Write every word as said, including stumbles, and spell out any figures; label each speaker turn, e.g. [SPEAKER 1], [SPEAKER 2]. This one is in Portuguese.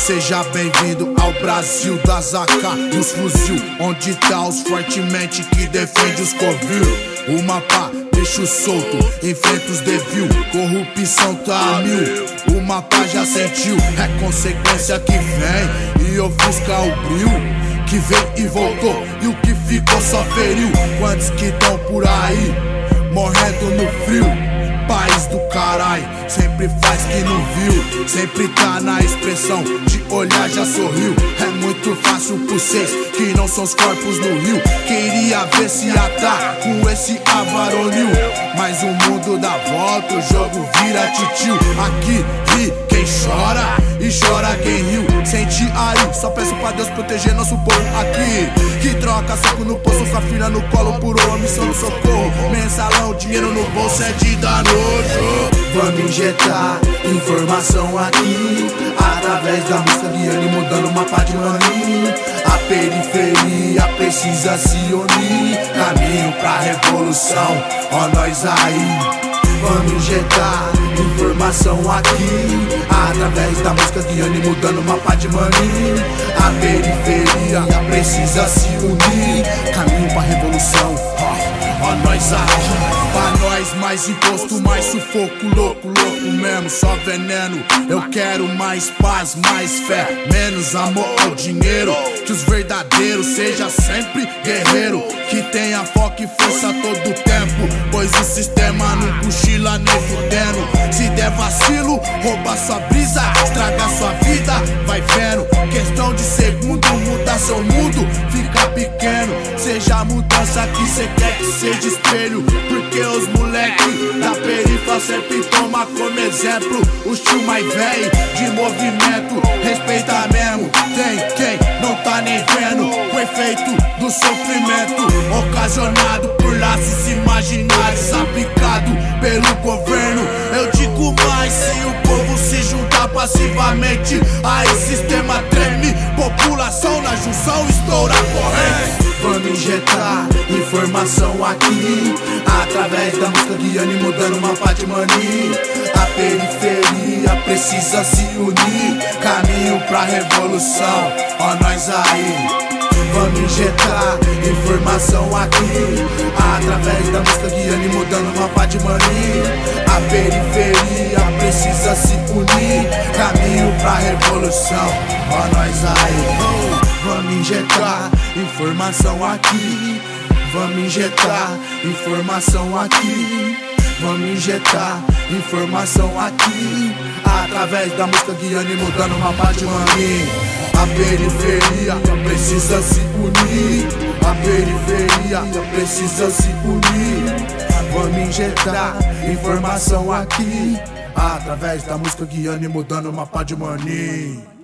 [SPEAKER 1] Seja bem-vindo ao Brasil das A K e os fuzil, onde tá os fortemente que defende os covil. O mapa deixa solto, enfrenta os devil, corrupção tá a mil. O mapa já sentiu, é consequência que vem e ofusca o brilho. Que veio e voltou, e o que ficou só feriu. Quantos que tão por aí, morrendo no frio. País do caralho, sempre faz que não viu. Sempre tá na expressão, de olhar já sorriu. É muito fácil por vocês, que não são os corpos no rio. Queria ver se atar com esse avaronil. Mas o mundo dá volta, o jogo vira titio. Aqui ri quem chora e chora quem riu. Sente aí, só peço pra Deus proteger nosso povo aqui. Que troca soco no poço, com a filha no colo por omissão no socorro. Mensalão, dinheiro no bolso é de dar nojo.
[SPEAKER 2] Vamos injetar informação aqui, através da música de ânimo, dando uma pá de maninho. A periferia precisa se unir, caminho pra revolução, ó nós aí. Vamos injetar informação aqui, através da música de ânimo, dando uma pá de maninho. A periferia precisa se unir, caminho pra revolução, ó, ó nós aí.
[SPEAKER 1] Pra nós mais imposto, mais sufoco, louco, louco mesmo, só veneno. Eu quero mais paz, mais fé, menos amor ou dinheiro. Que os verdadeiros seja sempre guerreiro, que tenha foco e força todo o tempo, pois o sistema não cochila nem fudendo. Se der vacilo, rouba sua brisa, estraga sua vida, vai vendo. Questão de segundo, mudar seu mundo, fica pequeno. Seja a mudança que cê quer que seja espelho, porque os moleque da perifa sempre toma como exemplo os tio mais velho de movimento. Respeita mesmo, tem quem não tá nem vendo o efeito do sofrimento ocasionado por laços imaginários aplicado pelo governo. Eu digo mais, se o povo se juntar passivamente, aí sistema treme, população na junção estoura corrente.
[SPEAKER 2] Vamos injetar informação aqui, através da música de ânimo, dando uma pá de maninho. A periferia precisa se unir, caminho pra revolução, ó nós aí. Vamos injetar informação aqui, através da música de ânimo, dando uma pá de maninho. A periferia precisa se unir, caminho pra revolução, ó nós aí. Vamos injetar informação aqui, vamos injetar informação aqui, vamos injetar informação aqui, através da música de ânimo, dando uma pá de maninho. A periferia precisa se unir, a periferia precisa se unir. Vamos injetar informação aqui, através da música de ânimo, dando uma pá de maninho.